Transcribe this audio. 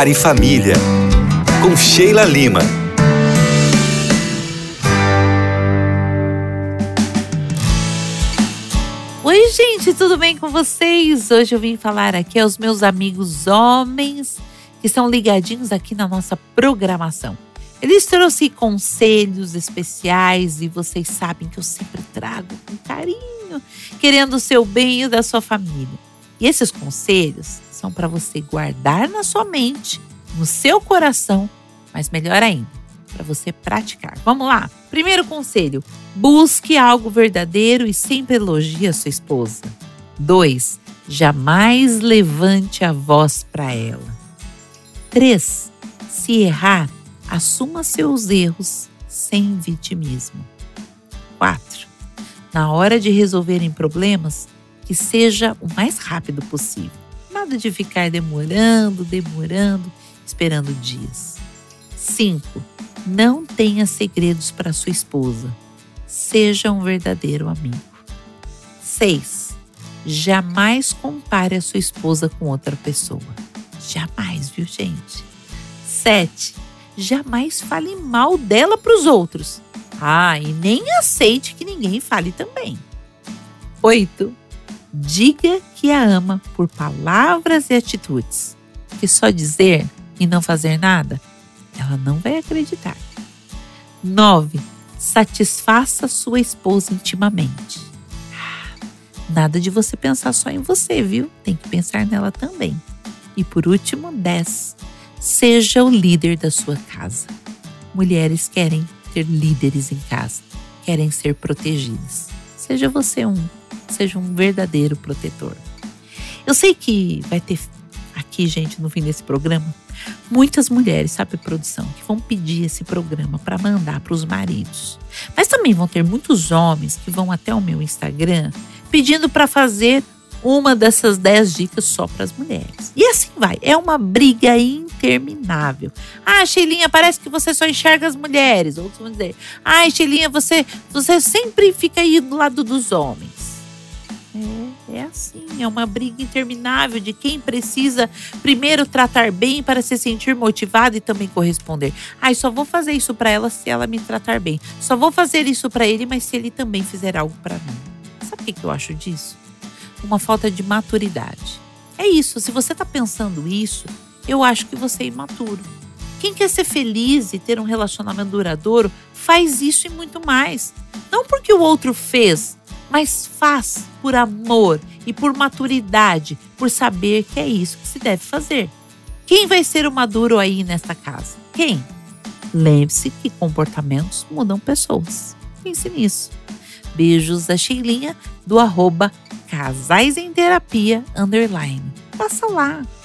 Lar e Família, com Sheila Lima. Oi, gente, tudo bem com vocês? Hoje eu vim falar aqui aos meus amigos homens que estão ligadinhos aqui na nossa programação. Eles trouxeram conselhos especiais e vocês sabem que eu sempre trago com carinho, querendo o seu bem e o da sua família. E esses conselhos são para você guardar na sua mente, no seu coração, mas melhor ainda, para você praticar. Vamos lá? Primeiro conselho: busque algo verdadeiro e sempre elogie a sua esposa. 2. Jamais levante a voz para ela. 3. Se errar, assuma seus erros sem vitimismo. 4. Na hora de resolverem problemas, que seja o mais rápido possível. Nada de ficar demorando, esperando dias. 5. Não tenha segredos para sua esposa. Seja um verdadeiro amigo. 6. Jamais compare a sua esposa com outra pessoa. Jamais, viu, gente? 7. Jamais fale mal dela para os outros. E nem aceite que ninguém fale também. 8. Diga que a ama por palavras e atitudes. Que só dizer e não fazer nada, ela não vai acreditar. 9. Satisfaça sua esposa intimamente. Nada de você pensar só em você, viu? Tem que pensar nela também. E por último, 10. Seja o líder da sua casa. Mulheres querem ter líderes em casa, querem ser protegidas. Seja você seja um verdadeiro protetor. Eu sei que vai ter aqui, gente, no fim desse programa, muitas mulheres, sabe, produção, que vão pedir esse programa para mandar para os maridos. Mas também vão ter muitos homens que vão até o meu Instagram pedindo para fazer uma dessas 10 dicas só para as mulheres. E assim vai, é uma briga interminável. Sheilinha, parece que você só enxerga as mulheres. Outros vão dizer, Sheilinha, você sempre fica aí do lado dos homens. É assim, é uma briga interminável de quem precisa primeiro tratar bem para se sentir motivado e também corresponder. Só vou fazer isso para ela se ela me tratar bem. Só vou fazer isso para ele, mas se ele também fizer algo para mim. Sabe o que eu acho disso? Uma falta de maturidade. É isso, se você está pensando isso, eu acho que você é imaturo. Quem quer ser feliz e ter um relacionamento duradouro, faz isso e muito mais. Não porque o outro fez, mas faz por amor e por maturidade, por saber que é isso que se deve fazer. Quem vai ser o maduro aí nesta casa? Quem? Lembre-se que comportamentos mudam pessoas. Pense nisso. Beijos da Sheilinha, do @casaisemterapia_. Passa lá.